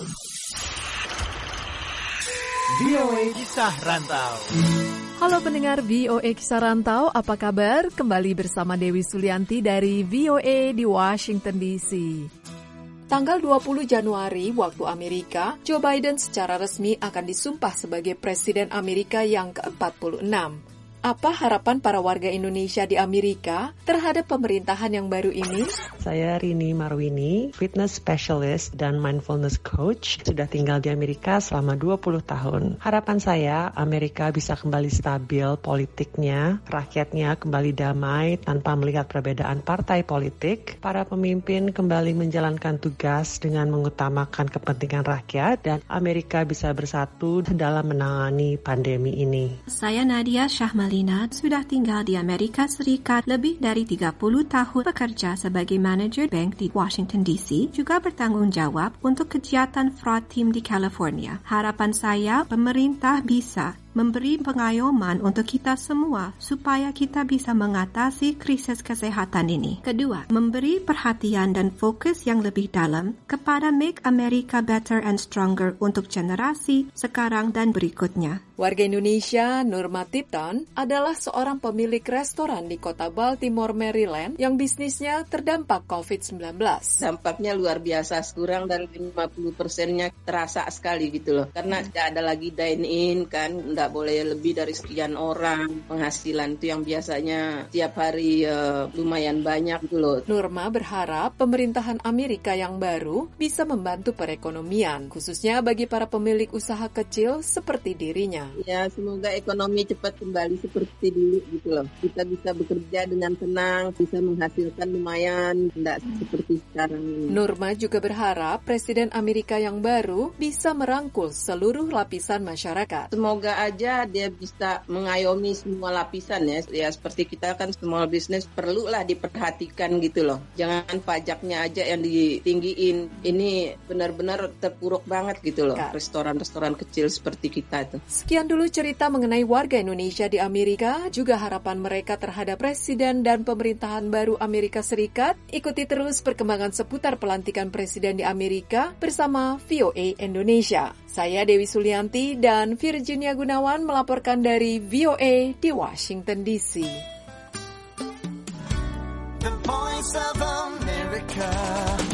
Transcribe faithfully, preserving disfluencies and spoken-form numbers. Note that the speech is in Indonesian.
V O A Kisah Rantau. Halo pendengar V O A Kisah Rantau, apa kabar? Kembali bersama Dewi Sulianti dari V O A di Washington D C. Tanggal dua puluh Januari waktu Amerika, Joe Biden secara resmi akan disumpah sebagai Presiden Amerika yang ke empat puluh enam. Apa harapan para warga Indonesia di Amerika terhadap pemerintahan yang baru ini? Saya Rini Marwini, fitness specialist dan mindfulness coach. Sudah tinggal di Amerika selama dua puluh tahun. Harapan saya, Amerika bisa kembali stabil politiknya, rakyatnya kembali damai tanpa melihat perbedaan partai politik, para pemimpin kembali menjalankan tugas dengan mengutamakan kepentingan rakyat, dan Amerika bisa bersatu dalam menangani pandemi ini. Saya Nadia Syahmal sudah tinggal di Amerika Serikat lebih dari tiga puluh tahun, bekerja sebagai manajer bank di Washington D C, juga bertanggung jawab untuk kegiatan fraud team di California. Harapan saya, pemerintah bisa memberi pengayoman untuk kita semua supaya kita bisa mengatasi krisis kesehatan ini. Kedua, memberi perhatian dan fokus yang lebih dalam kepada Make America Better and Stronger untuk generasi sekarang dan berikutnya. Warga Indonesia Nurma Tipton adalah seorang pemilik restoran di kota Baltimore, Maryland yang bisnisnya terdampak covid sembilan belas. Dampaknya luar biasa, kurang dari lima puluh persennya terasa sekali gitu loh. Karena tidak ada lagi dine-in kan, tidak boleh lebih dari sekian orang. Penghasilan itu yang biasanya tiap hari uh, lumayan banyak gitu loh. Nurma berharap pemerintahan Amerika yang baru bisa membantu perekonomian, khususnya bagi para pemilik usaha kecil seperti dirinya. Ya, semoga ekonomi cepat kembali seperti dulu gitu loh. Kita bisa bekerja dengan tenang, bisa menghasilkan lumayan, tidak seperti sekarang ini. Nurma juga berharap Presiden Amerika yang baru bisa merangkul seluruh lapisan masyarakat. Semoga aja dia bisa mengayomi semua lapisan ya. Ya seperti kita kan small business perlulah diperhatikan gitu loh. Jangan pajaknya aja yang ditinggiin. Ini benar-benar terpuruk banget gitu loh. Restoran-restoran kecil seperti kita itu. Sekian dulu cerita mengenai warga Indonesia di Amerika, juga harapan mereka terhadap Presiden dan pemerintahan baru Amerika Serikat. Ikuti terus perkembangan seputar pelantikan Presiden di Amerika bersama V O A Indonesia. Saya Dewi Sulianti dan Virginia Gunawan melaporkan dari V O A di Washington D C. The Voice of America.